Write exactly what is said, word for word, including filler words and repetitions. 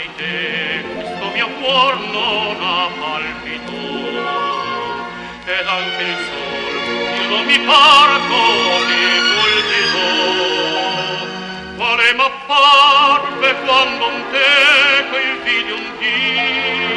te questo mio cuor non ha palpito, ed anche il sol io non mi parco di colpito, quale m'apparve quando un te quel vidi un dì